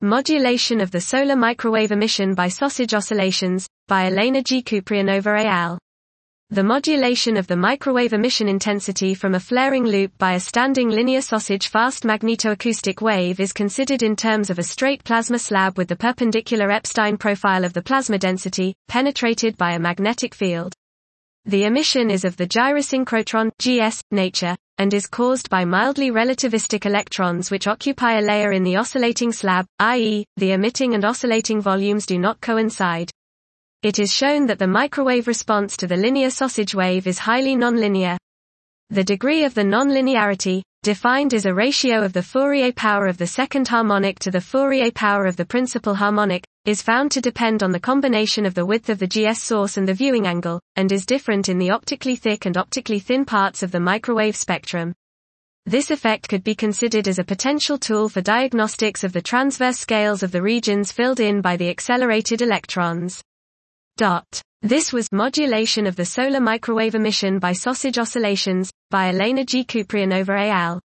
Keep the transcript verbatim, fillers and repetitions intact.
Modulation of the solar microwave emission by sausage oscillations, by Elena G. Kuprianova et al. The modulation of the microwave emission intensity from a flaring loop by a standing linear sausage fast magnetoacoustic wave is considered in terms of a straight plasma slab with the perpendicular Epstein profile of the plasma density, penetrated by a magnetic field. The emission is of the gyrosynchrotron G S nature, and is caused by mildly relativistic electrons which occupy a layer in the oscillating slab, that is, the emitting and oscillating volumes do not coincide. It is shown that the microwave response to the linear sausage wave is highly nonlinear. The degree of the nonlinearity, defined as a ratio of the Fourier power of the second harmonic to the Fourier power of the principal harmonic, is found to depend on the combination of the width of the G S source and the viewing angle, and is different in the optically thick and optically thin parts of the microwave spectrum. This effect could be considered as a potential tool for diagnostics of the transverse scales of the regions filled in by the accelerated electrons. This was Modulation of the Solar Microwave Emission by Sausage Oscillations, by Elena G. Kuprianova et al.